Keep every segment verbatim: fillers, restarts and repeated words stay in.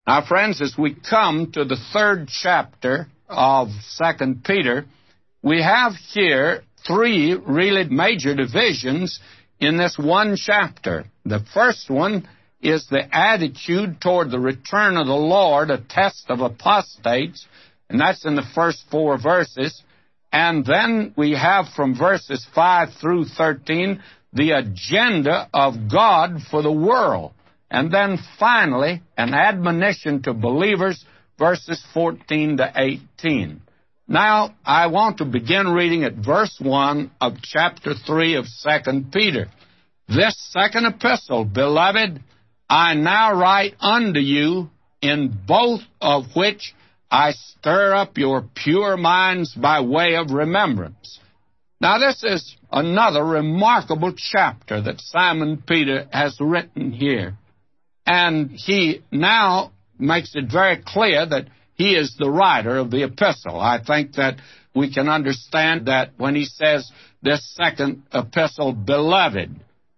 Now, friends, as we come to the third chapter of Second Peter, we have here three really major divisions in this one chapter. The first one is the attitude toward the return of the Lord, a test of apostates, and that's in the first four verses. And then we have from verses five through thirteen the agenda of God for the world. And then finally, an admonition to believers, verses fourteen to eighteen. Now, I want to begin reading at verse one of chapter three of Second Peter. This second epistle, beloved, I now write unto you, in both of which I stir up your pure minds by way of remembrance. Now, this is another remarkable chapter that Simon Peter has written here. And he now makes it very clear that he is the writer of the epistle. I think that we can understand that when he says this second epistle, beloved.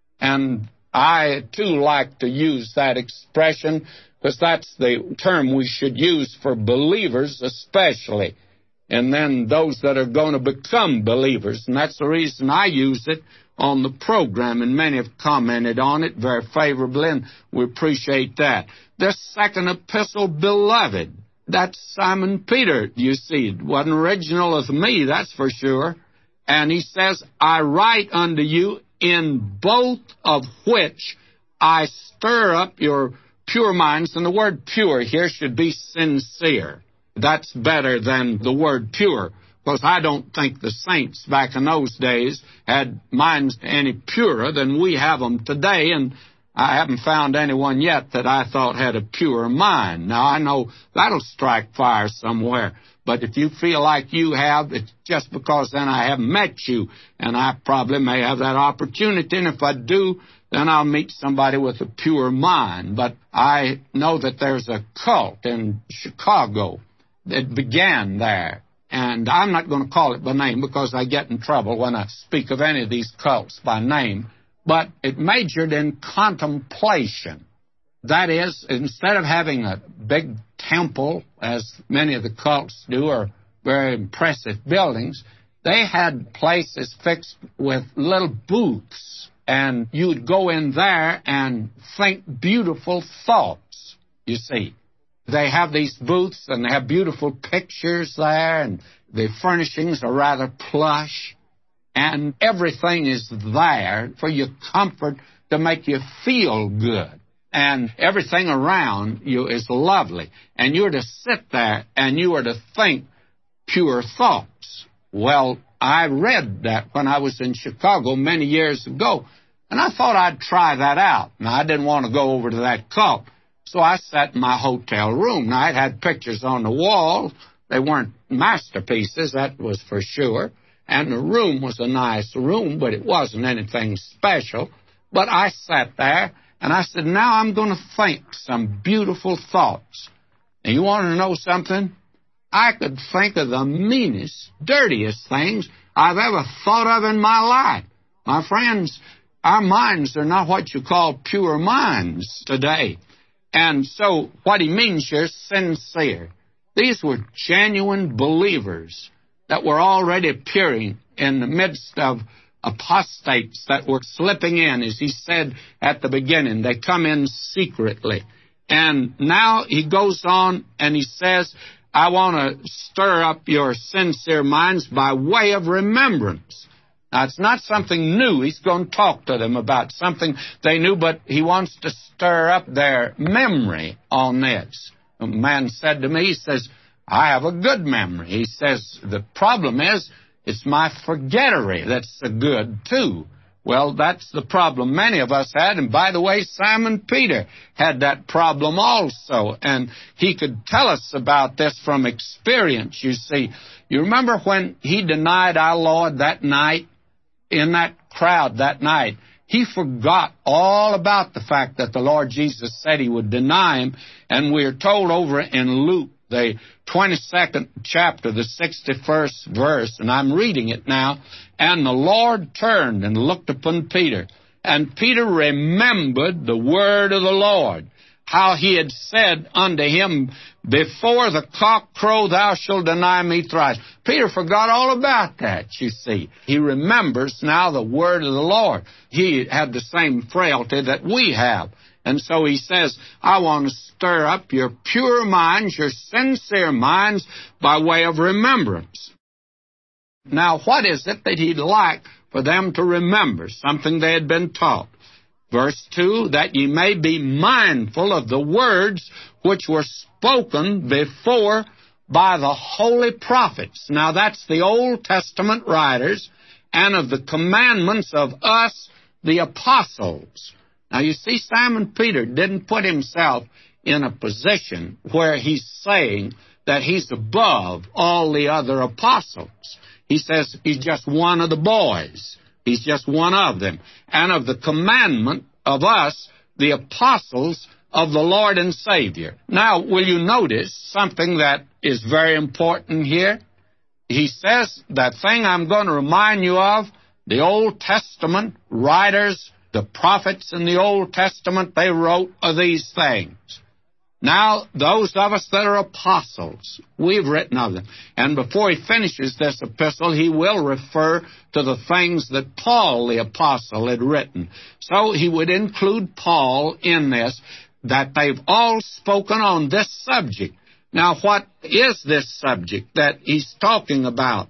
And I, too, like to use that expression because that's the term we should use for believers especially, and then those that are going to become believers. And that's the reason I use it on the program, and many have commented on it very favorably, and we appreciate that. This second epistle, beloved, that's Simon Peter, you see. It wasn't original of me, that's for sure. And he says, I write unto you, in both of which I stir up your pure minds. And the word pure here should be sincere. That's better than the word pure, because I don't think the saints back in those days had minds any purer than we have them today, and I haven't found anyone yet that I thought had a pure mind. Now, I know that'll strike fire somewhere, but if you feel like you have, it's just because then I haven't met you, and I probably may have that opportunity, and if I do, then I'll meet somebody with a pure mind. But I know that there's a cult in Chicago that began there. And I'm not going to call it by name because I get in trouble when I speak of any of these cults by name. But it majored in contemplation. That is, instead of having a big temple, as many of the cults do, or very impressive buildings, they had places fixed with little booths. And you would go in there and think beautiful thoughts, you see. They have these booths, and they have beautiful pictures there, and the furnishings are rather plush, and everything is there for your comfort to make you feel good, and everything around you is lovely, and you're to sit there, and you are to think pure thoughts. Well, I read that when I was in Chicago many years ago, and I thought I'd try that out. Now, I didn't want to go over to that cult. So I sat in my hotel room. Now, it had pictures on the wall. They weren't masterpieces, that was for sure. And the room was a nice room, but it wasn't anything special. But I sat there, and I said, now I'm going to think some beautiful thoughts. And you want to know something? I could think of the meanest, dirtiest things I've ever thought of in my life. My friends, our minds are not what you call pure minds today. And so what he means here is sincere. These were genuine believers that were already appearing in the midst of apostates that were slipping in, as he said at the beginning. They come in secretly. And now he goes on and he says, I want to stir up your sincere minds by way of remembrance. Now, it's not something new. He's going to talk to them about something they knew, but he wants to stir up their memory on this. A man said to me, he says, I have a good memory. He says, the problem is, it's my forgettery that's good, too. Well, that's the problem many of us had. And by the way, Simon Peter had that problem also. And he could tell us about this from experience, you see. You remember when he denied our Lord that night? In that crowd that night, he forgot all about the fact that the Lord Jesus said he would deny him. And we're told over in Luke, the twenty-second chapter, the sixty-first verse, and I'm reading it now, and the Lord turned and looked upon Peter, and Peter remembered the word of the Lord, how he had said unto him, before the cock crow thou shalt deny me thrice. Peter forgot all about that, you see. He remembers now the word of the Lord. He had the same frailty that we have. And so he says, I want to stir up your pure minds, your sincere minds, by way of remembrance. Now, what is it that he'd like for them to remember? Something they had been taught. Verse two, that ye may be mindful of the words which were spoken before by the holy prophets. Now, that's the Old Testament writers, and of the commandments of us, the apostles. Now, you see, Simon Peter didn't put himself in a position where he's saying that he's above all the other apostles. He says he's just one of the boys. He's just one of them. And of the commandment of us, the apostles of the Lord and Savior. Now, will you notice something that is very important here? He says, that thing I'm going to remind you of, the Old Testament writers, the prophets in the Old Testament, they wrote of these things. Now, those of us that are apostles, we've written of them. And before he finishes this epistle, he will refer to the things that Paul the apostle had written. So he would include Paul in this, that they've all spoken on this subject. Now, what is this subject that he's talking about?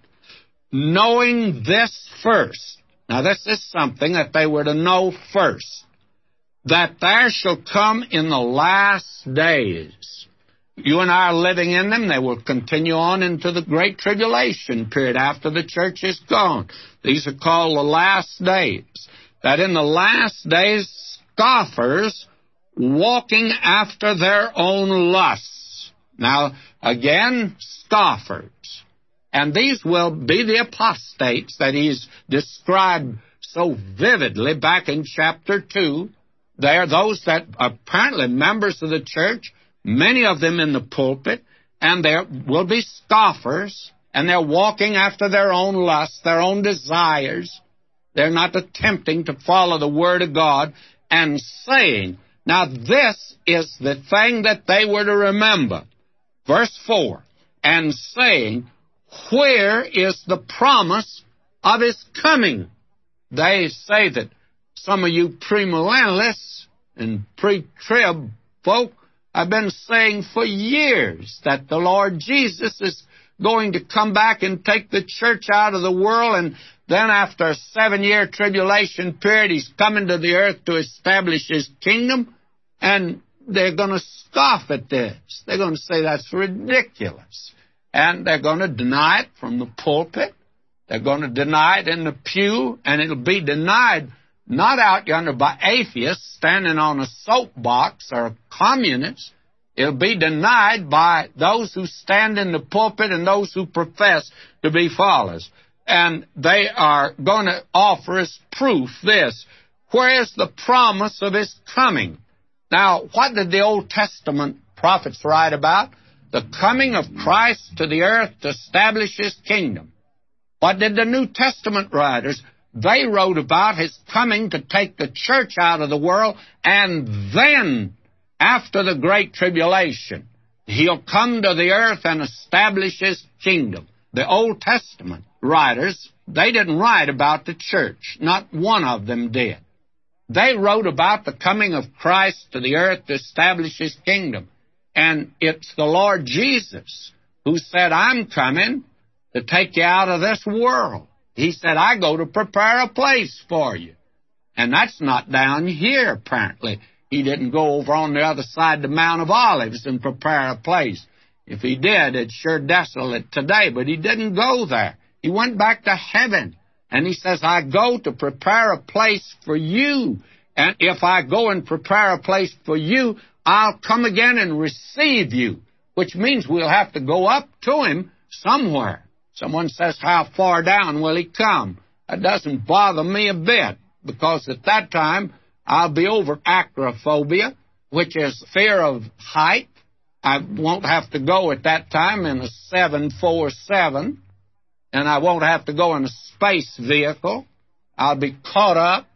Knowing this first. Now, this is something that they were to know first. That there shall come in the last days. You and I are living in them. They will continue on into the Great Tribulation period after the church is gone. These are called the last days. That in the last days, scoffers walking after their own lusts. Now, again, scoffers. And these will be the apostates that he's described so vividly back in chapter two. They are those that are apparently members of the church, many of them in the pulpit, and there will be scoffers, and they're walking after their own lusts, their own desires. They're not attempting to follow the Word of God and saying, now this is the thing that they were to remember. Verse four, and saying, where is the promise of his coming? They say that some of you premillennialists and pre-trib folk have been saying for years that the Lord Jesus is going to come back and take the church out of the world, and then after a seven-year tribulation period, he's coming to the earth to establish his kingdom, and they're going to scoff at this. They're going to say that's ridiculous. And they're going to deny it from the pulpit. They're going to deny it in the pew, and it'll be denied not out yonder by atheists standing on a soapbox or communists. It'll be denied by those who stand in the pulpit and those who profess to be followers. And they are going to offer as proof this. Where is the promise of his coming? Now, what did the Old Testament prophets write about? The coming of Christ to the earth to establish his kingdom. What did the New Testament writers? They wrote about his coming to take the church out of the world, and then, after the Great Tribulation, he'll come to the earth and establish his kingdom. The Old Testament writers, they didn't write about the church. Not one of them did. They wrote about the coming of Christ to the earth to establish his kingdom. And it's the Lord Jesus who said, I'm coming to take you out of this world. He said, I go to prepare a place for you. And that's not down here, apparently. He didn't go over on the other side of the Mount of Olives and prepare a place. If he did, it's sure desolate today, but he didn't go there. He went back to heaven. And he says, I go to prepare a place for you. And if I go and prepare a place for you, I'll come again and receive you, which means we'll have to go up to him somewhere. Someone says, how far down will he come? That doesn't bother me a bit, because at that time, I'll be over acrophobia, which is fear of height. I won't have to go at that time in a seven forty-seven, and I won't have to go in a space vehicle. I'll be caught up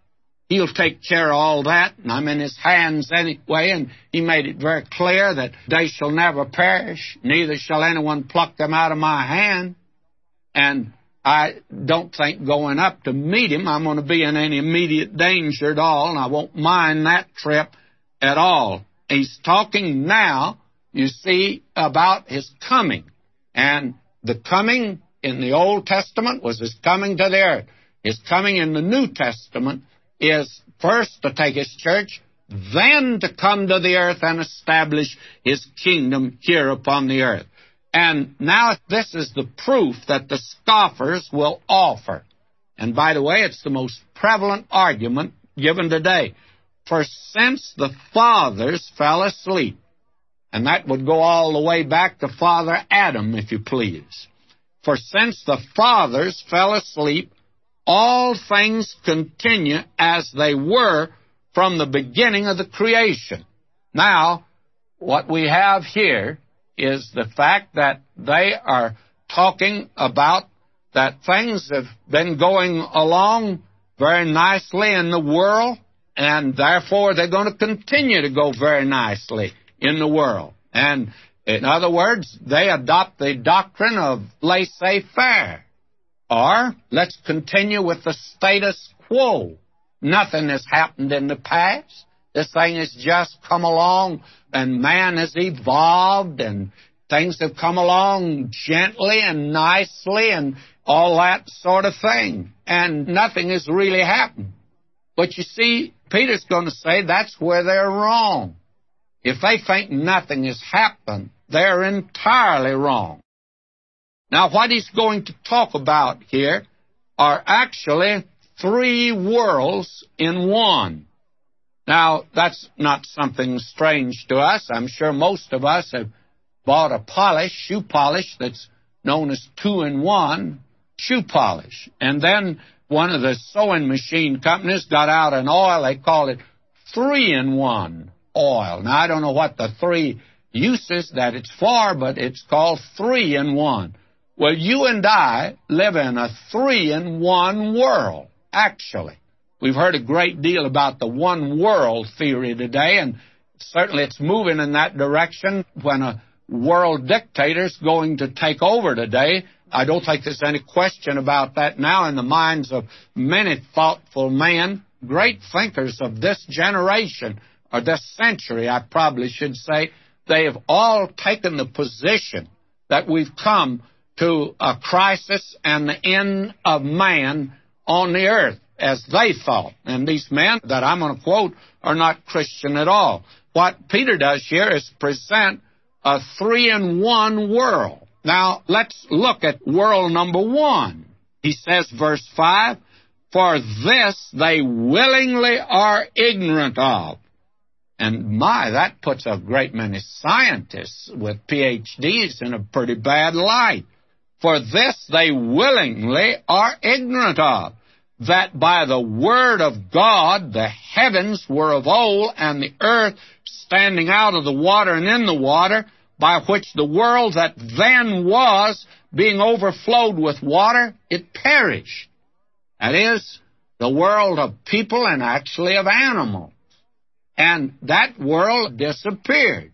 He'll take care of all that, and I'm in His hands anyway, and He made it very clear that they shall never perish, neither shall anyone pluck them out of my hand. And I don't think going up to meet Him I'm going to be in any immediate danger at all, and I won't mind that trip at all. He's talking now, you see, about His coming. And the coming in the Old Testament was His coming to the earth. His coming in the New Testament is first to take His church, then to come to the earth and establish His kingdom here upon the earth. And now this is the proof that the scoffers will offer. And by the way, it's the most prevalent argument given today. For since the fathers fell asleep, and that would go all the way back to Father Adam, if you please. For since the fathers fell asleep, all things continue as they were from the beginning of the creation. Now, what we have here is the fact that they are talking about that things have been going along very nicely in the world, and therefore they're going to continue to go very nicely in the world. And in other words, they adopt the doctrine of laissez-faire. Or, let's continue with the status quo. Nothing has happened in the past. This thing has just come along, and man has evolved, and things have come along gently and nicely, and all that sort of thing. And nothing has really happened. But you see, Peter's going to say that's where they're wrong. If they think nothing has happened, they're entirely wrong. Now, what he's going to talk about here are actually three worlds in one. Now, that's not something strange to us. I'm sure most of us have bought a polish, shoe polish, that's known as two-in-one shoe polish. And then one of the sewing machine companies got out an oil, they call it three-in-one oil. Now, I don't know what the three uses that it's for, but it's called three-in-one. Well, you and I live in a three-in-one world, actually. We've heard a great deal about the one-world theory today, and certainly it's moving in that direction when a world dictator's going to take over today. I don't think there's any question about that now in the minds of many thoughtful men, great thinkers of this generation, or this century, I probably should say. They have all taken the position that we've come to a crisis and the end of man on the earth, as they thought. And these men that I'm going to quote are not Christian at all. What Peter does here is present a three-in-one world. Now, let's look at world number one. He says, verse five, for this they willingly are ignorant of. And my, that puts a great many scientists with P H Ds in a pretty bad light. For this they willingly are ignorant of, that by the word of God the heavens were of old, and the earth standing out of the water and in the water, by which the world that then was, being overflowed with water, it perished. That is, the world of people and actually of animals. And that world disappeared.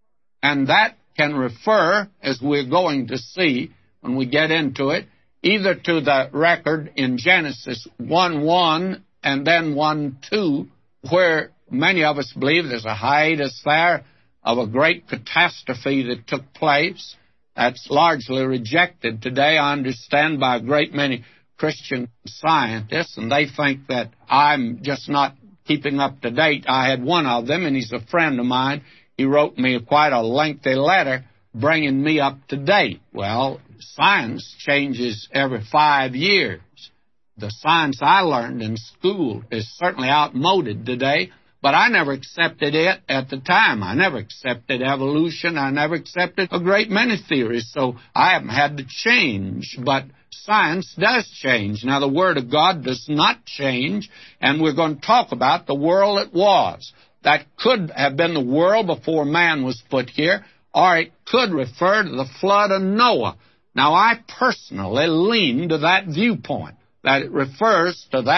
And that can refer, as we're going to see when we get into it, either to the record in Genesis one one and then one two, where many of us believe there's a hiatus there of a great catastrophe that took place. That's largely rejected today, I understand, by a great many Christian scientists, and they think that I'm just not keeping up to date. I had one of them, and he's a friend of mine. He wrote me quite a lengthy letter bringing me up to date. Well, science changes every five years. The science I learned in school is certainly outmoded today, but I never accepted it at the time. I never accepted evolution. I never accepted a great many theories, so I haven't had to change. But science does change. Now, the Word of God does not change, and we're going to talk about the world it was. That could have been the world before man was put here, or it could refer to the flood of Noah. Now, I personally lean to that viewpoint, that it refers to that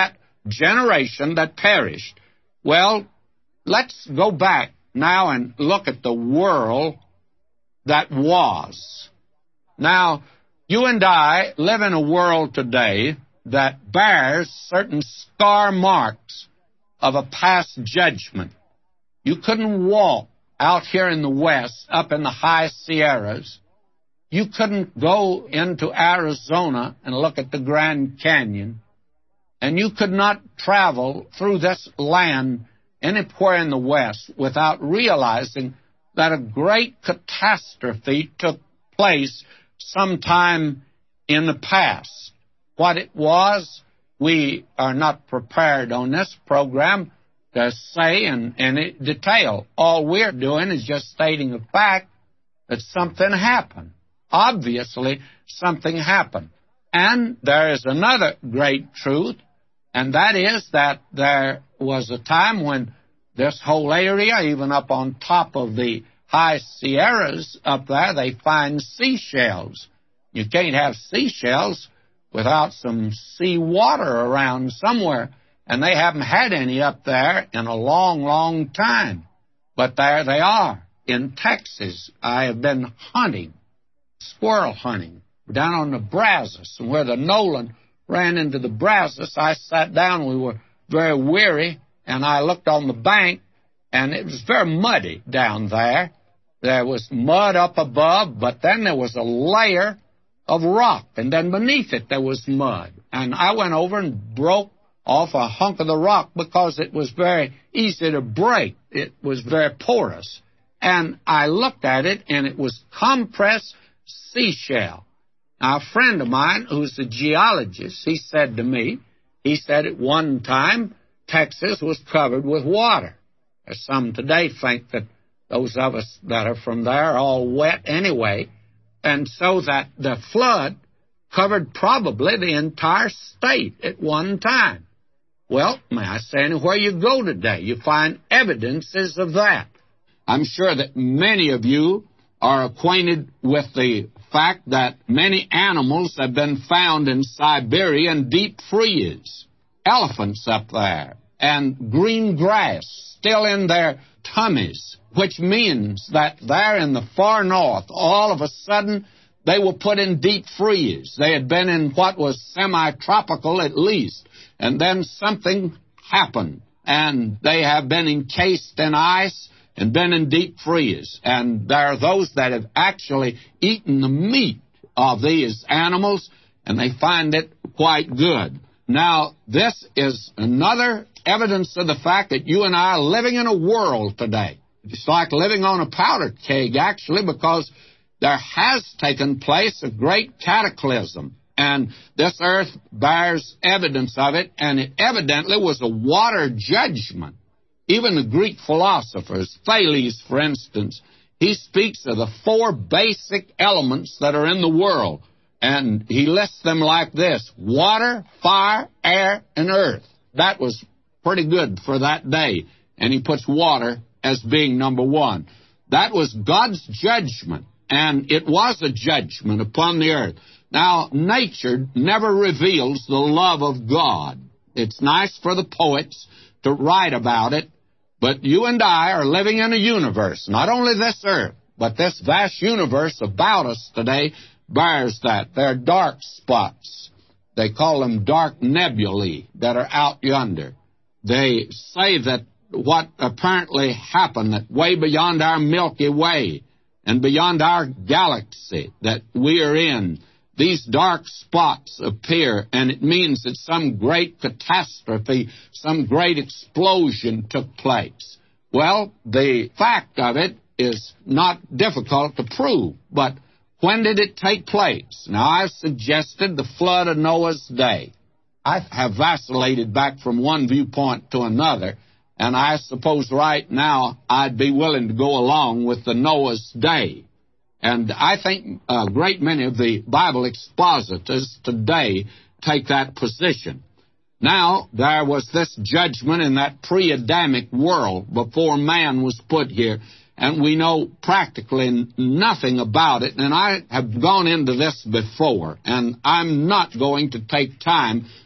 generation that perished. Well, let's go back now and look at the world that was. Now, you and I live in a world today that bears certain scar marks of a past judgment. You couldn't walk out here in the West, up in the high Sierras. You couldn't go into Arizona and look at the Grand Canyon. And you could not travel through this land anywhere in the West without realizing that a great catastrophe took place sometime in the past. What it was, we are not prepared on this program to say in any detail. All we're doing is just stating the fact that something happened. Obviously, something happened. And there is another great truth, and that is that there was a time when this whole area, even up on top of the high Sierras up there, they find seashells. You can't have seashells without some sea water around somewhere, and they haven't had any up there in a long, long time. But there they are in Texas. I have been hunting, squirrel hunting, down on the Brazos, and where the Nolan ran into the Brazos, I sat down. We were very weary, and I looked on the bank, and it was very muddy down there. There was mud up above, but then there was a layer of rock, and then beneath it there was mud. And I went over and broke off a hunk of the rock because it was very easy to break. It was very porous. And I looked at it, and it was compressed seashell. Now, a friend of mine who's a geologist, he said to me, he said at one time Texas was covered with water. There's some today think that those of us that are from there are all wet anyway, and so that the flood covered probably the entire state at one time. Well, may I say, anywhere you go today, you find evidences of that. I'm sure that many of you are acquainted with the fact that many animals have been found in Siberia in deep freeze. Elephants up there, and green grass still in their tummies, which means that there in the far north, all of a sudden, they were put in deep freeze. They had been in what was semi-tropical at least, and then something happened, and they have been encased in ice and been in deep freeze. And there are those that have actually eaten the meat of these animals, and they find it quite good. Now, this is another evidence of the fact that you and I are living in a world today. It's like living on a powder keg, actually, because there has taken place a great cataclysm, and this earth bears evidence of it, and it evidently was a water judgment. Even the Greek philosophers, Thales, for instance, he speaks of the four basic elements that are in the world, and he lists them like this: water, fire, air, and earth. That was pretty good for that day, and he puts water as being number one. That was God's judgment, and it was a judgment upon the earth. Now, nature never reveals the love of God. It's nice for the poets to write about it, but you and I are living in a universe, not only this earth, but this vast universe about us today bears that. There are dark spots. They call them dark nebulae that are out yonder. They say that what apparently happened, that way beyond our Milky Way and beyond our galaxy that we are in, these dark spots appear, and it means that some great catastrophe, some great explosion took place. Well, the fact of it is not difficult to prove, but when did it take place? Now, I've suggested the flood of Noah's day. I have vacillated back from one viewpoint to another, and I suppose right now I'd be willing to go along with the Noah's day. And I think a great many of the Bible expositors today take that position. Now, there was this judgment in that pre-Adamic world before man was put here, and we know practically nothing about it, and I have gone into this before, and I'm not going to take time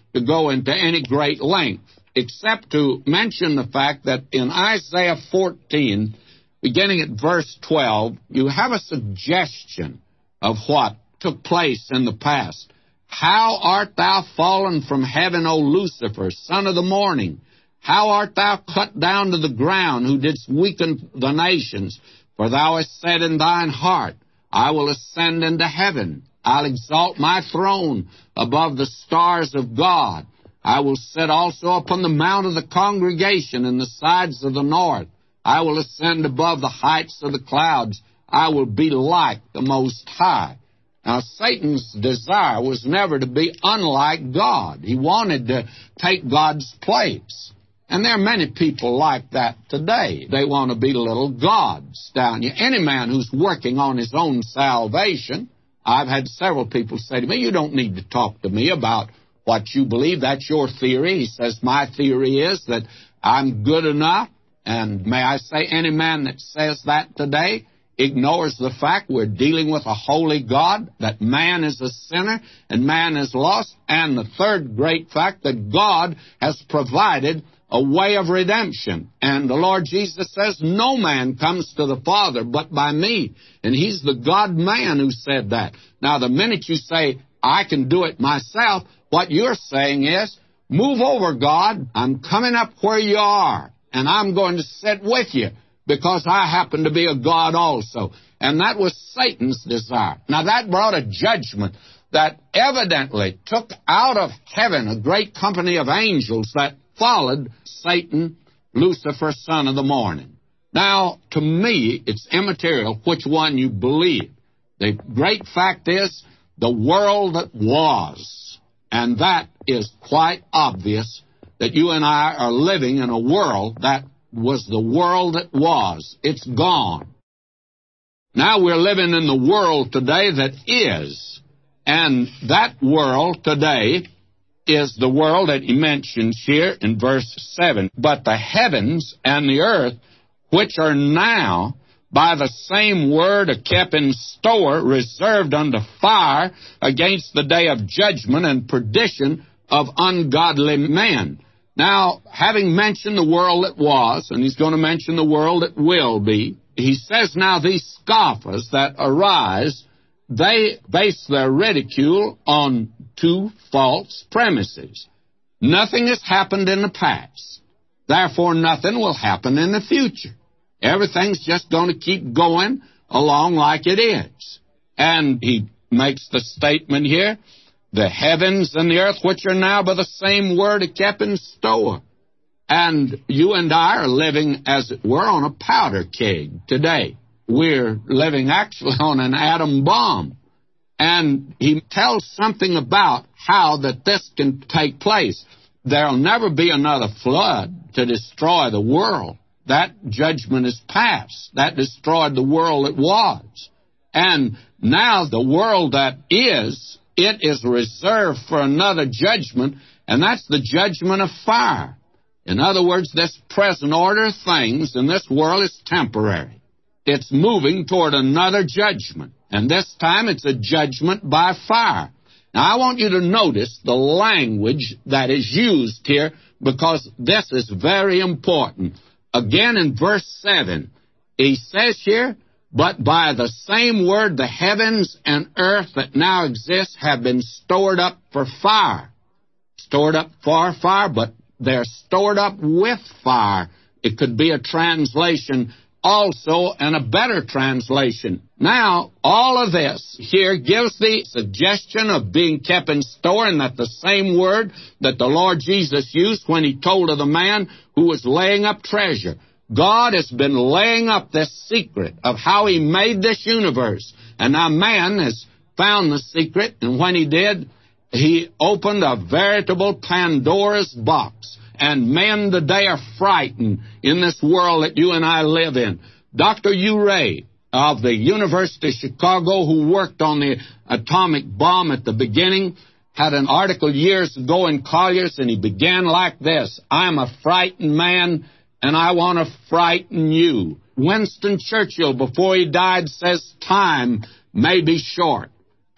to go into any great length, except to mention the fact that in Isaiah fourteen, beginning at verse twelve, you have a suggestion of what took place in the past. How art thou fallen from heaven, O Lucifer, son of the morning? How art thou cut down to the ground, who didst weaken the nations? For thou hast said in thine heart, I will ascend into heaven. I'll exalt my throne above the stars of God. I will sit also upon the mount of the congregation in the sides of the north. I will ascend above the heights of the clouds. I will be like the Most High. Now, Satan's desire was never to be unlike God. He wanted to take God's place. And there are many people like that today. They want to be little gods down here. Any man who's working on his own salvation, I've had several people say to me, you don't need to talk to me about what you believe. That's your theory. He says, my theory is that I'm good enough. And may I say, any man that says that today ignores the fact we're dealing with a holy God, that man is a sinner and man is lost, and the third great fact, that God has provided a way of redemption. And the Lord Jesus says, no man comes to the Father but by me. And he's the God-man who said that. Now, the minute you say, I can do it myself, what you're saying is, move over, God. I'm coming up where you are, and I'm going to sit with you, because I happen to be a God also. And that was Satan's desire. Now, that brought a judgment that evidently took out of heaven a great company of angels that followed Satan, Lucifer, son of the morning. Now, to me, it's immaterial which one you believe. The great fact is the world that was. And that is quite obvious that you and I are living in a world that was the world that was. It's gone. Now we're living in the world today that is. And that world today is the world that he mentions here in verse seven. But the heavens and the earth, which are now by the same word are kept in store, reserved unto fire against the day of judgment and perdition of ungodly men. Now, having mentioned the world that was, and he's going to mention the world that will be, he says now these scoffers that arise, they base their ridicule on two false premises. Nothing has happened in the past. Therefore, nothing will happen in the future. Everything's just going to keep going along like it is. And he makes the statement here, the heavens and the earth, which are now by the same word, are kept in store. And you and I are living, as it were, on a powder keg today. We're living actually on an atom bomb. And he tells something about how that this can take place. There'll never be another flood to destroy the world. That judgment is past. That destroyed the world that was. And now the world that is, it is reserved for another judgment, and that's the judgment of fire. In other words, this present order of things in this world is temporary. It's moving toward another judgment, and this time it's a judgment by fire. Now, I want you to notice the language that is used here, because this is very important. Again, in verse seven, he says here, but by the same word the heavens and earth that now exist have been stored up for fire. Stored up for fire, but they're stored up with fire. It could be a translation also, and a better translation. Now, all of this here gives the suggestion of being kept in store, and that the same word that the Lord Jesus used when he told of the man who was laying up treasure. God has been laying up this secret of how he made this universe. And now man has found the secret, and when he did, he opened a veritable Pandora's box. And men today are frightened in this world that you and I live in. Doctor Urey of the University of Chicago, who worked on the atomic bomb at the beginning, had an article years ago in Collier's, and he began like this: I'm a frightened man, and I want to frighten you. Winston Churchill, before he died, says time may be short.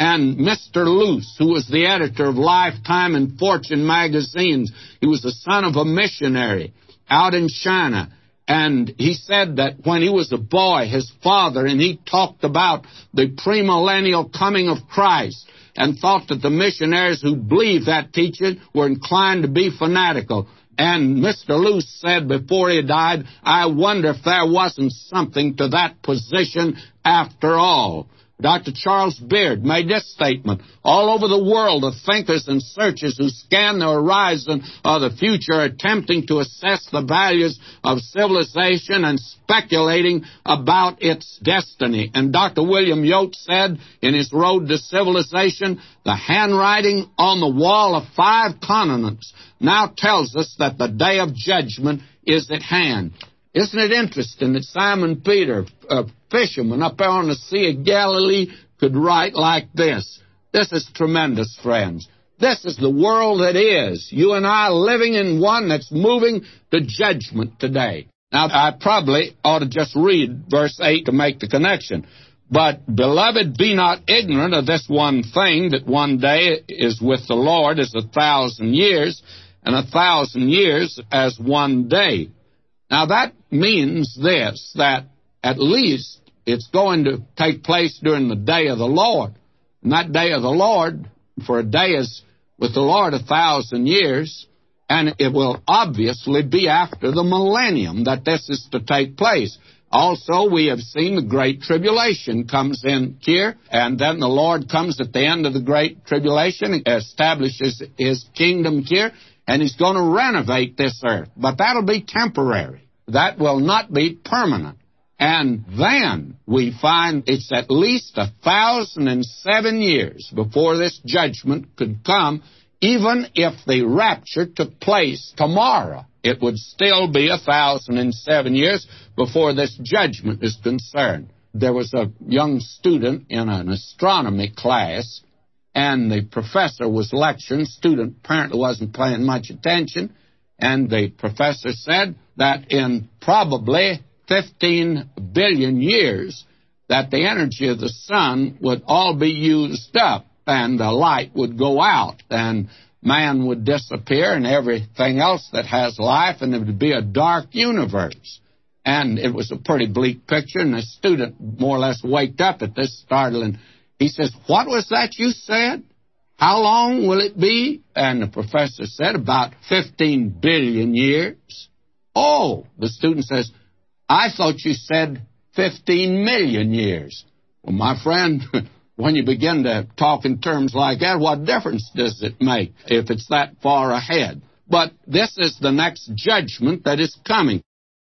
And Mister Luce, who was the editor of Lifetime and Fortune magazines, he was the son of a missionary out in China. And he said that when he was a boy, his father, and he talked about the premillennial coming of Christ, and thought that the missionaries who believed that teaching were inclined to be fanatical. And Mister Luce said before he died, I wonder if there wasn't something to that position after all. Doctor Charles Beard made this statement. All over the world, the thinkers and searchers who scan the horizon of the future are attempting to assess the values of civilization and speculating about its destiny. And Doctor William Yost said in his Road to Civilization, the handwriting on the wall of five continents now tells us that the day of judgment is at hand. Isn't it interesting that Simon Peter, a fisherman up there on the Sea of Galilee, could write like this? This is tremendous, friends. This is the world that is. You and I living in one that's moving to judgment today. Now, I probably ought to just read verse eight to make the connection. But, beloved, be not ignorant of this one thing, that one day is with the Lord as a thousand years, and a thousand years as one day. Now, that means this, that at least it's going to take place during the day of the Lord. And that day of the Lord, for a day is with the Lord a thousand years, and it will obviously be after the millennium that this is to take place. Also, we have seen the Great Tribulation comes in here, and then the Lord comes at the end of the Great Tribulation, establishes His kingdom here, and He's going to renovate this earth. But that'll be temporary. That will not be permanent. And then we find it's at least a thousand and seven years before this judgment could come. Even if the rapture took place tomorrow, it would still be a thousand and seven years before this judgment is concerned. There was a young student in an astronomy class, and the professor was lecturing. The student apparently wasn't paying much attention, and the professor said that in probably fifteen billion years that the energy of the sun would all be used up, and the light would go out, and man would disappear, and everything else that has life, and it would be a dark universe. And it was a pretty bleak picture, and the student more or less waked up at this startling. He says, what was that you said? How long will it be? And the professor said, about fifteen billion years. Oh, the student says, I thought you said fifteen million years. Well, my friend, when you begin to talk in terms like that, what difference does it make if it's that far ahead? But this is the next judgment that is coming.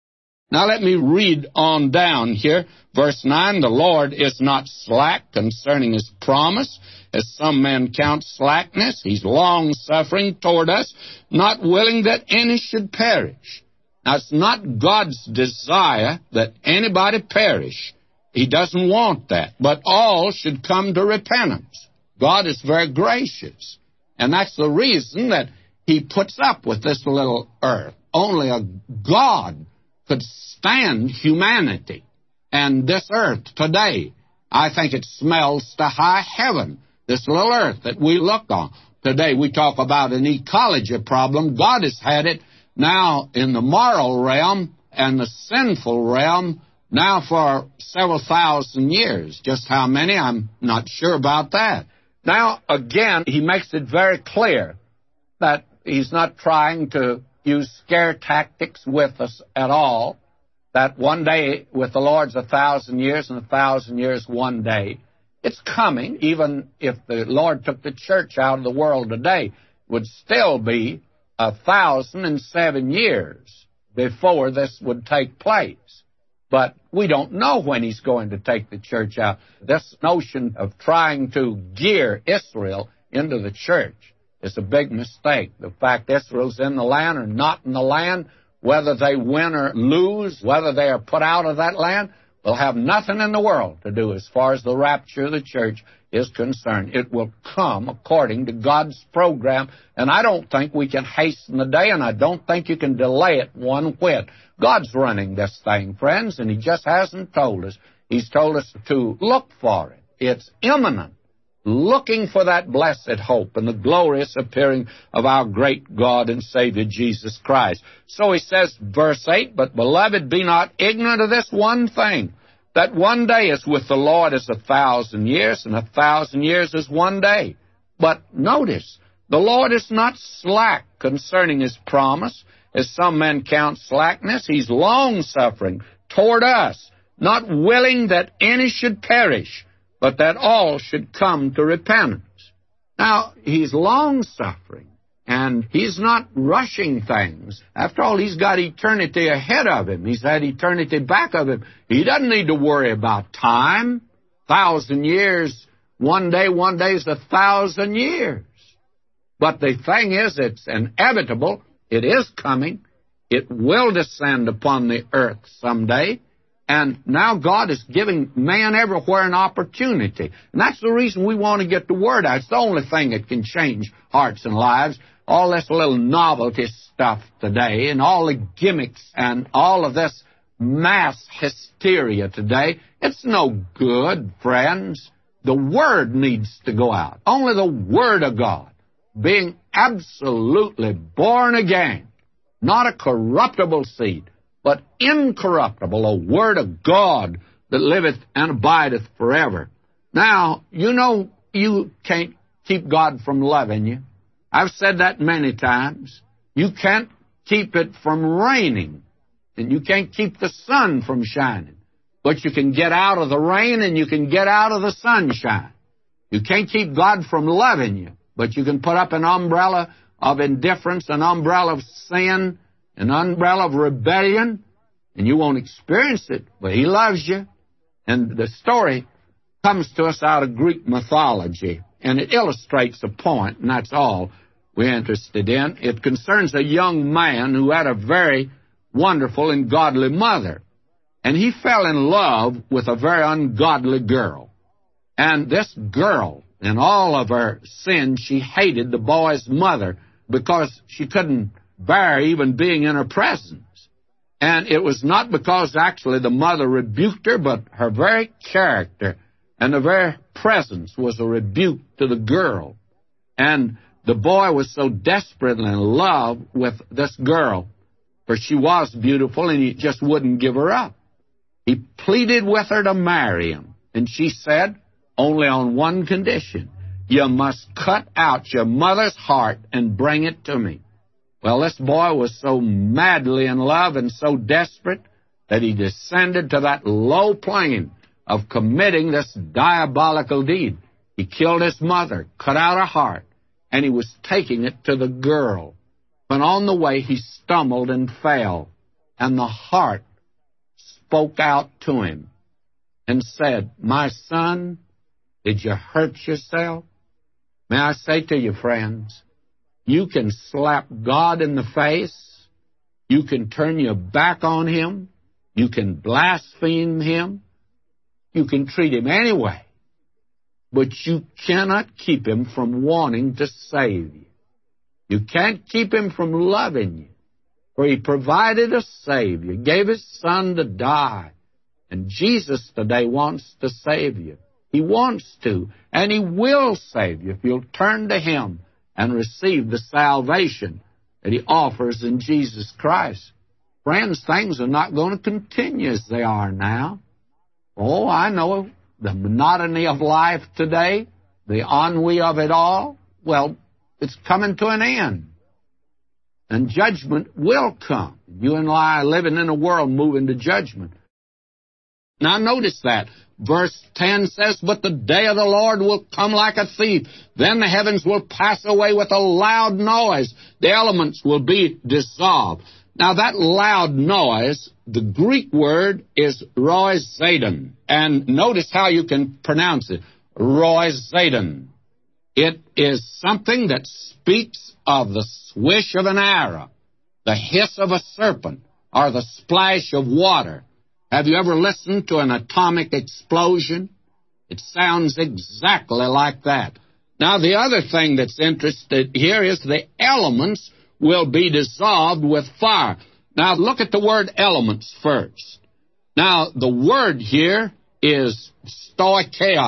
Now let me read on down here. Verse nine, the Lord is not slack concerning His promise, as some men count slackness. He's long-suffering toward us, not willing that any should perish. Now, it's not God's desire that anybody perish. He doesn't want that. But all should come to repentance. God is very gracious. And that's the reason that He puts up with this little earth. Only a God could stand humanity. And this earth today, I think it smells to high heaven, this little earth that we look on. Today we talk about an ecology problem. God has had it now in the moral realm and the sinful realm now for several thousand years. Just how many, I'm not sure about that. Now, again, he makes it very clear that he's not trying to use scare tactics with us at all, that one day with the Lord's a thousand years and a thousand years one day. It's coming. Even if the Lord took the church out of the world today, it would still be a thousand and seven years before this would take place. But we don't know when He's going to take the church out. This notion of trying to gear Israel into the church is a big mistake. The fact Israel's in the land or not in the land, whether they win or lose, whether they are put out of that land, will have nothing in the world to do as far as the rapture of the church is concerned. It will come according to God's program, and I don't think we can hasten the day, and I don't think you can delay it one whit. God's running this thing, friends, and He just hasn't told us. He's told us to look for it. It's imminent. looking for that blessed hope and the glorious appearing of our great God and Savior Jesus Christ. So he says, verse eight, "But, beloved, be not ignorant of this one thing, that one day is with the Lord as a thousand years, and a thousand years is one day." But notice, the Lord is not slack concerning his promise, as some men count slackness. He's long-suffering toward us, not willing that any should perish, but that all should come to repentance. Now, he's long-suffering, and he's not rushing things. After all, he's got eternity ahead of him. He's had eternity back of him. He doesn't need to worry about time. Thousand years, one day, one day is a thousand years. But the thing is, it's inevitable. It is coming. It will descend upon the earth someday. And now God is giving man everywhere an opportunity. And that's the reason we want to get the Word out. It's the only thing that can change hearts and lives. All this little novelty stuff today and all the gimmicks and all of this mass hysteria today, it's no good, friends. The Word needs to go out. Only the Word of God, being absolutely born again, not a corruptible seed, but incorruptible, a Word of God that liveth and abideth forever. Now, you know you can't keep God from loving you. I've said that many times. You can't keep it from raining, and you can't keep the sun from shining. But you can get out of the rain, and you can get out of the sunshine. You can't keep God from loving you, but you can put up an umbrella of indifference, an umbrella of sin, an umbrella of rebellion, and you won't experience it, but he loves you. And the story comes to us out of Greek mythology, and it illustrates a point, and that's all we're interested in. It concerns a young man who had a very wonderful and godly mother, and he fell in love with a very ungodly girl. And this girl, in all of her sin, she hated the boy's mother because she couldn't bear even being in her presence. And it was not because actually the mother rebuked her, but her very character and the very presence was a rebuke to the girl. And the boy was so desperately in love with this girl, for she was beautiful, and he just wouldn't give her up. He pleaded with her to marry him, and she said, only on one condition: you must cut out your mother's heart and bring it to me. Well, this boy was so madly in love and so desperate that he descended to that low plane of committing this diabolical deed. He killed his mother, cut out her heart, and he was taking it to the girl. When on the way he stumbled and fell, and the heart spoke out to him and said, "My son, did you hurt yourself?" May I say to you, friends, you can slap God in the face, you can turn your back on him, you can blaspheme him, you can treat him anyway, but you cannot keep him from wanting to save you. You can't keep him from loving you, for he provided a Savior, gave his Son to die, and Jesus today wants to save you. He wants to, and he will save you if you'll turn to him and receive the salvation that he offers in Jesus Christ. Friends, things are not going to continue as they are now. Oh, I know the monotony of life today, the ennui of it all, well, it's coming to an end. And judgment will come. You and I are living in a world moving to judgment. Now notice that. Verse ten says, "But the day of the Lord will come like a thief. Then the heavens will pass away with a loud noise. The elements will be dissolved." Now that loud noise, the Greek word is roizedon. And notice how you can pronounce it. Roizedon. It is something that speaks of the swish of an arrow, the hiss of a serpent, or the splash of water. Have you ever listened to an atomic explosion? It sounds exactly like that. Now, the other thing that's interesting here is the elements will be dissolved with fire. Now, look at the word elements first. Now, the word here is stoicheia.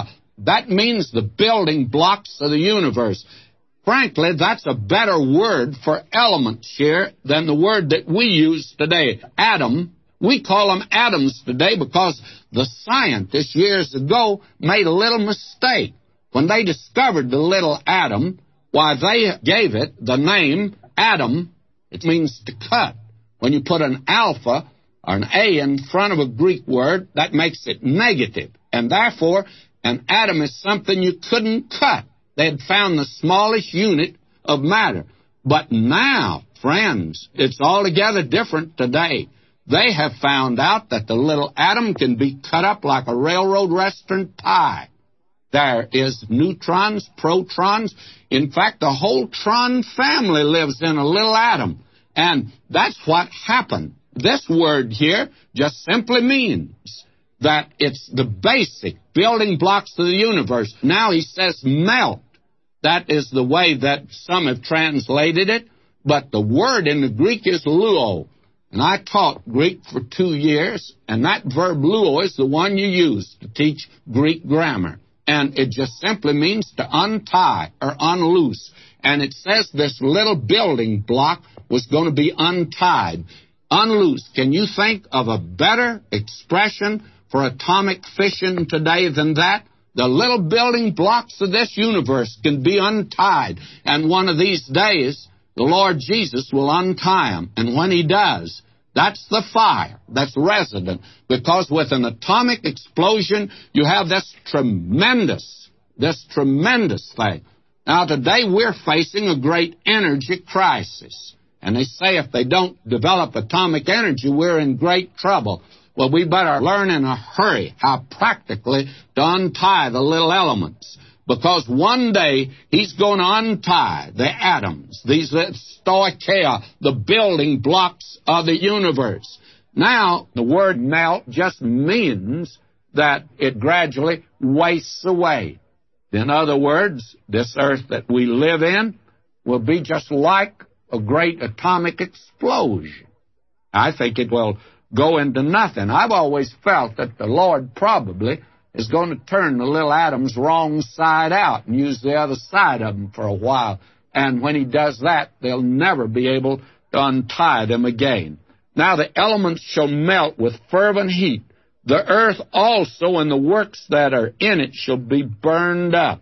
That means the building blocks of the universe. Frankly, that's a better word for elements here than the word that we use today, atom. We call them atoms today because the scientists years ago made a little mistake. When they discovered the little atom, why, they gave it the name atom. It means to cut. When you put an alpha or an A in front of a Greek word, that makes it negative. And therefore, an atom is something you couldn't cut. They had found the smallest unit of matter. But now, friends, it's altogether different today. They have found out that the little atom can be cut up like a railroad restaurant pie. There is neutrons, protons. In fact, the whole tron family lives in a little atom. And that's what happened. This word here just simply means that it's the basic building blocks of the universe. Now he says melt. That is the way that some have translated it, but the word in the Greek is luo. And I taught Greek for two years, and that verb luo is the one you use to teach Greek grammar. And it just simply means to untie or unloose. And it says this little building block was going to be untied, unloosed. Can you think of a better expression for atomic fission today than that? The little building blocks of this universe can be untied. And one of these days, the Lord Jesus will untie them. And when he does, that's the fire that's resident. Because with an atomic explosion, you have this tremendous, this tremendous thing. Now, today we're facing a great energy crisis. And they say if they don't develop atomic energy, we're in great trouble. Well, we better learn in a hurry how practically to untie the little elements. Because one day he's going to untie the atoms, these stoicheia, the building blocks of the universe. Now, the word melt just means that it gradually wastes away. In other words, this earth that we live in will be just like a great atomic explosion. I think it will go into nothing. I've always felt that the Lord probably is going to turn the little atoms wrong side out and use the other side of them for a while. And when he does that, they'll never be able to untie them again. Now the elements shall melt with fervent heat. The earth also and the works that are in it shall be burned up.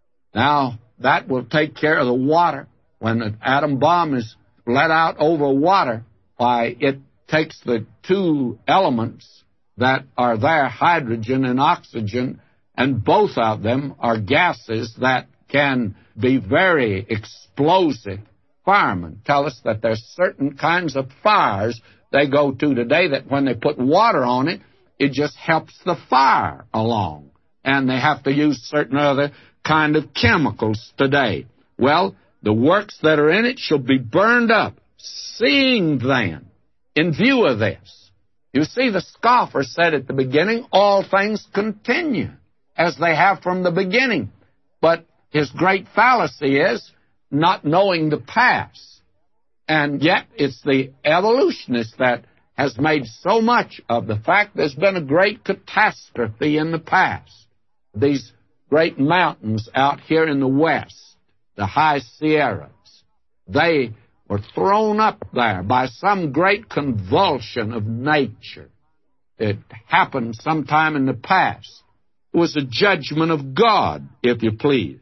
Now, that will take care of the water. When an atom bomb is let out over water, why, it takes the two elements that are there, hydrogen and oxygen, and both of them are gases that can be very explosive. Firemen tell us that there's certain kinds of fires they go to today that when they put water on it, it just helps the fire along. And they have to use certain other kind of chemicals today. Well, the works that are in it shall be burned up. Seeing then, in view of this, you see, the scoffer said at the beginning, all things continue as they have from the beginning. But his great fallacy is not knowing the past. And yet it's the evolutionist that has made so much of the fact there's been a great catastrophe in the past. These great mountains out here in the west, the high Sierras, they were thrown up there by some great convulsion of nature. It happened sometime in the past. It was a judgment of God, if you please.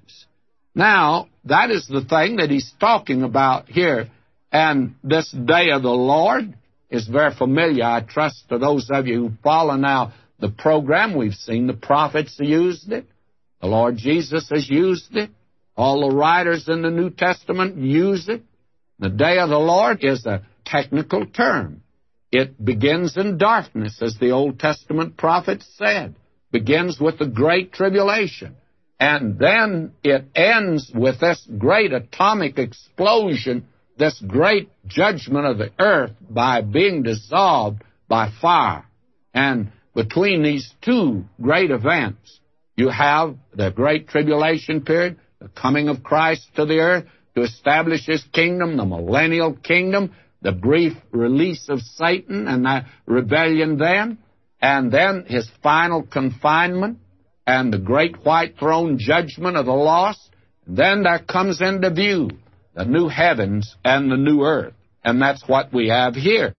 Now, that is the thing that he's talking about here. And this day of the Lord is very familiar, I trust, to those of you who follow now the program. We've seen the prophets used it. The Lord Jesus has used it. All the writers in the New Testament use it. The day of the Lord is a technical term. It begins in darkness, as the Old Testament prophets said. Begins with the Great Tribulation. And then it ends with this great atomic explosion, this great judgment of the earth by being dissolved by fire. And between these two great events, you have the Great Tribulation period, the coming of Christ to the earth to establish his kingdom, the millennial kingdom, the brief release of Satan and the rebellion then, and then his final confinement, and the great white throne judgment of the lost. And then there comes into view the new heavens and the new earth. And that's what we have here.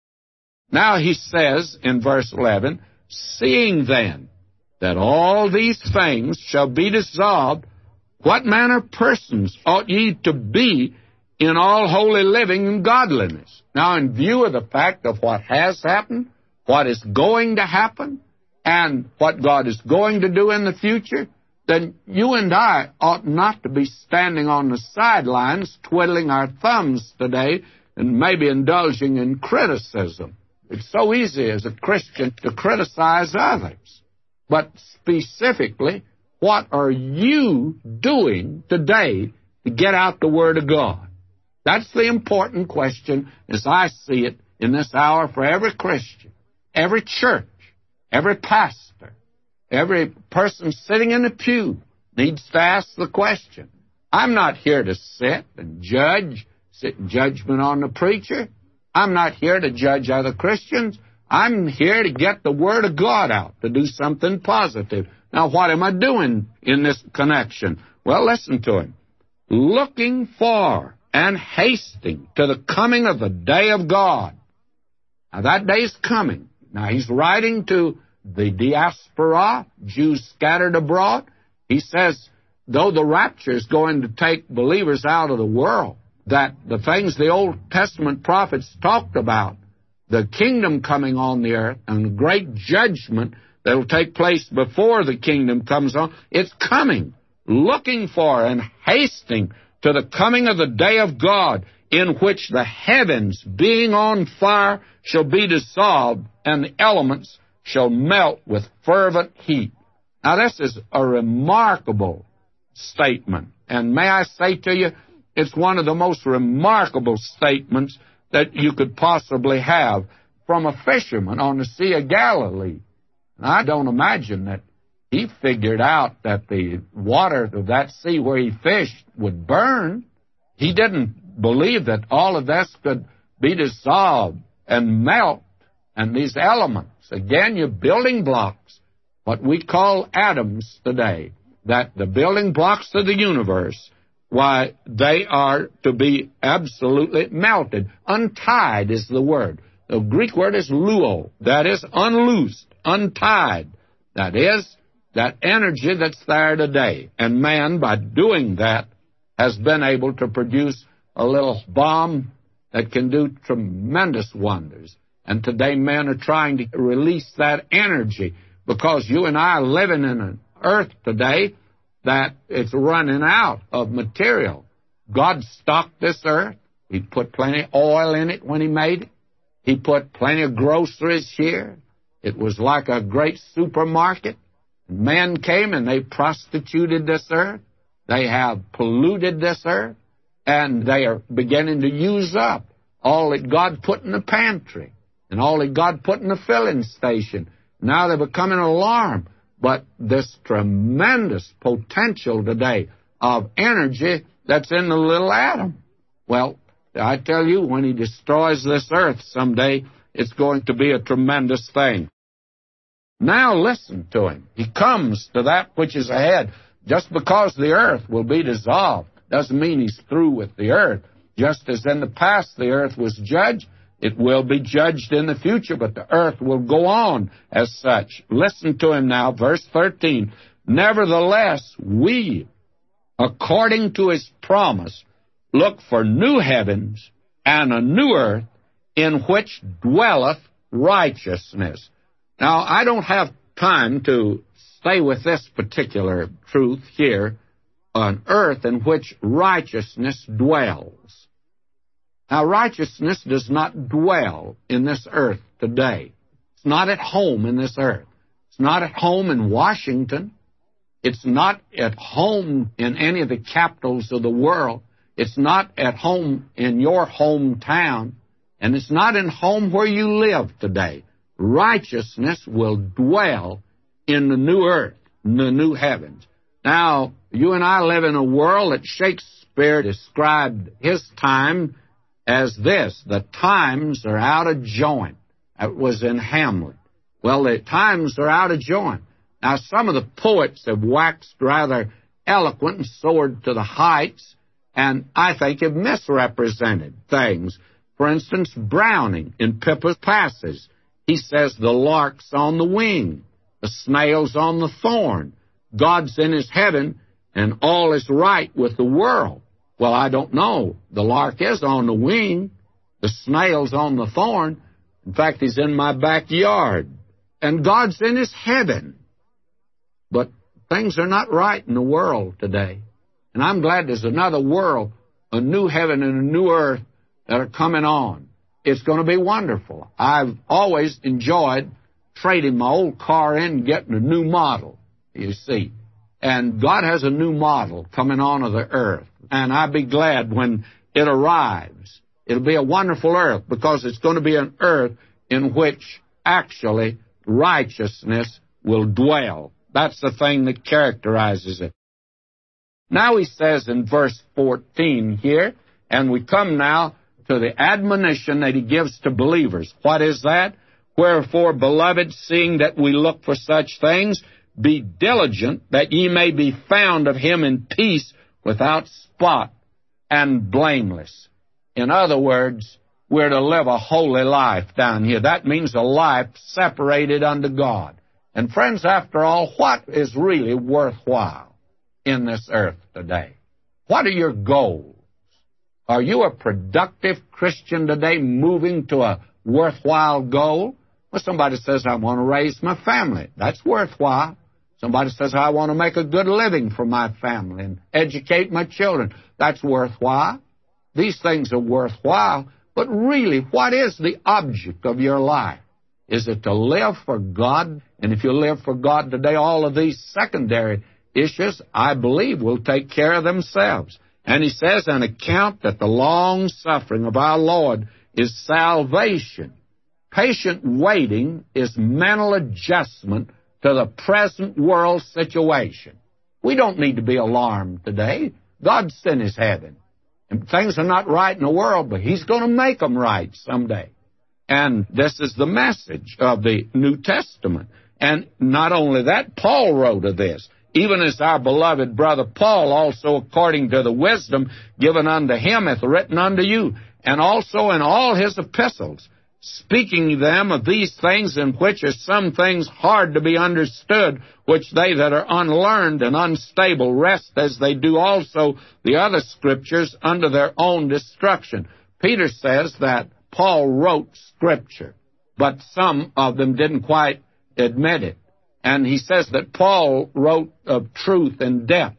Now he says in verse eleven, seeing then that all these things shall be dissolved, what manner of persons ought ye to be in all holy living and godliness? Now, in view of the fact of what has happened, what is going to happen, and what God is going to do in the future, then you and I ought not to be standing on the sidelines twiddling our thumbs today and maybe indulging in criticism. It's so easy as a Christian to criticize others. But specifically, what are you doing today to get out the Word of God? That's the important question as I see it in this hour for every Christian, every church, every pastor, every person sitting in the pew needs to ask the question. I'm not here to sit and judge, sit in judgment on the preacher. I'm not here to judge other Christians. I'm here to get the Word of God out, to do something positive. Now, what am I doing in this connection? Well, listen to him. Looking for and hasting to the coming of the day of God. Now, that day is coming. Now, he's writing to the diaspora, Jews scattered abroad. He says, though the rapture is going to take believers out of the world, that the things the Old Testament prophets talked about, the kingdom coming on the earth and the great judgment that will take place before the kingdom comes on, it's coming, looking for and hasting to the coming of the day of God, in which the heavens, being on fire, shall be dissolved, and the elements shall melt with fervent heat. Now, this is a remarkable statement, and may I say to you, it's one of the most remarkable statements that you could possibly have from a fisherman on the Sea of Galilee. And I don't imagine that he figured out that the water of that sea where he fished would burn. He didn't believe that all of this could be dissolved and melt. And these elements, again, your building blocks, what we call atoms today, that the building blocks of the universe, why, they are to be absolutely melted. Untied is the word. The Greek word is luo. That is unloosed, untied. That is that energy that's there today. And man, by doing that, has been able to produce a little bomb that can do tremendous wonders. And today men are trying to release that energy because you and I are living in an earth today that it's running out of material. God stocked this earth. He put plenty of oil in it when he made it. He put plenty of groceries here. It was like a great supermarket. Men came and they prostituted this earth. They have polluted this earth. And they are beginning to use up all that God put in the pantry and all that God put in the filling station. Now they're becoming alarmed. But this tremendous potential today of energy that's in the little atom. Well, I tell you, when he destroys this earth someday, it's going to be a tremendous thing. Now listen to him. He comes to that which is ahead. Just because the earth will be dissolved doesn't mean he's through with the earth. Just as in the past the earth was judged, it will be judged in the future, but the earth will go on as such. Listen to him now, verse thirteen. Nevertheless, we, according to his promise, look for new heavens and a new earth in which dwelleth righteousness. Now, I don't have time to stay with this particular truth here, an earth in which righteousness dwells. Now, righteousness does not dwell in this earth today. It's not at home in this earth. It's not at home in Washington. It's not at home in any of the capitals of the world. It's not at home in your hometown. And it's not in home where you live today. Righteousness will dwell in the new earth, in the new heavens. Now, you and I live in a world that Shakespeare described his time as this: the times are out of joint. That was in Hamlet. Well, the times are out of joint. Now, some of the poets have waxed rather eloquent and soared to the heights, and I think have misrepresented things. For instance, Browning in Pippa's Passes, he says the lark's on the wing, the snail's on the thorn, God's in his heaven, and all is right with the world. Well, I don't know. The lark is on the wing. The snail's on the thorn. In fact, he's in my backyard. And God's in his heaven. But things are not right in the world today. And I'm glad there's another world, a new heaven and a new earth that are coming on. It's going to be wonderful. I've always enjoyed trading my old car in and getting a new model, you see. And God has a new model coming onto the earth. And I'll be glad when it arrives. It'll be a wonderful earth because it's going to be an earth in which actually righteousness will dwell. That's the thing that characterizes it. Now he says in verse fourteen here, and we come now to the admonition that he gives to believers. What is that? Wherefore, beloved, seeing that we look for such things, be diligent that ye may be found of him in peace, without spot and blameless. In other words, we're to live a holy life down here. That means a life separated unto God. And friends, after all, what is really worthwhile in this earth today? What are your goals? Are you a productive Christian today moving to a worthwhile goal? Well, somebody says, I want to raise my family. That's worthwhile. Somebody says, I want to make a good living for my family and educate my children. That's worthwhile. These things are worthwhile. But really, what is the object of your life? Is it to live for God? And if you live for God today, all of these secondary issues, I believe, will take care of themselves. And he says, an account that the long suffering of our Lord is salvation. Patient waiting is mental adjustment to the present world situation. We don't need to be alarmed today. God's in his heaven. And things are not right in the world, but he's going to make them right someday. And this is the message of the New Testament. And not only that, Paul wrote of this. Even as our beloved brother Paul also, according to the wisdom given unto him, hath written unto you, and also in all his epistles, speaking them of these things, in which are some things hard to be understood, which they that are unlearned and unstable rest, as they do also the other scriptures, unto their own destruction. Peter says that Paul wrote scripture, but some of them didn't quite admit it. And he says that Paul wrote of truth and depth.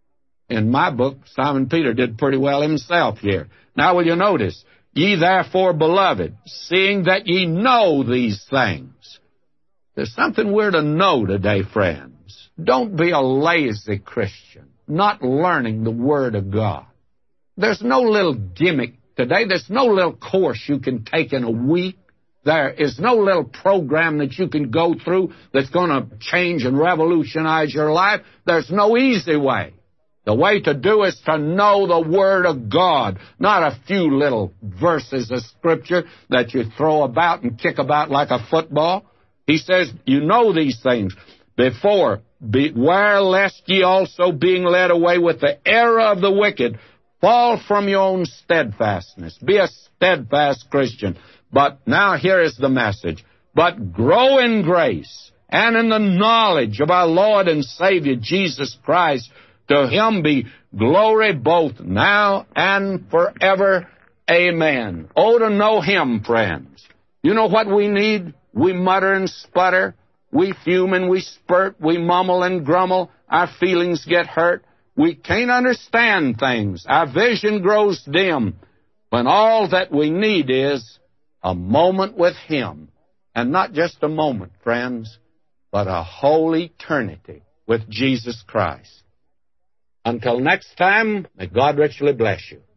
In my book, Simon Peter did pretty well himself here. Now will you notice, ye therefore, beloved, seeing that ye know these things. There's something we're to know today, friends. Don't be a lazy Christian, not learning the Word of God. There's no little gimmick today. There's no little course you can take in a week. There is no little program that you can go through that's going to change and revolutionize your life. There's no easy way. The way to do is to know the Word of God, not a few little verses of Scripture that you throw about and kick about like a football. He says, you know these things. Before, beware lest ye also, being led away with the error of the wicked, fall from your own steadfastness. Be a steadfast Christian. But now here is the message. But grow in grace and in the knowledge of our Lord and Savior Jesus Christ. To him be glory both now and forever. Amen. Oh, to know him, friends. You know what we need? We mutter and sputter. We fume and we spurt. We mumble and grumble. Our feelings get hurt. We can't understand things. Our vision grows dim. When all that we need is a moment with him. And not just a moment, friends, but a whole eternity with Jesus Christ. Until next time, may God richly bless you.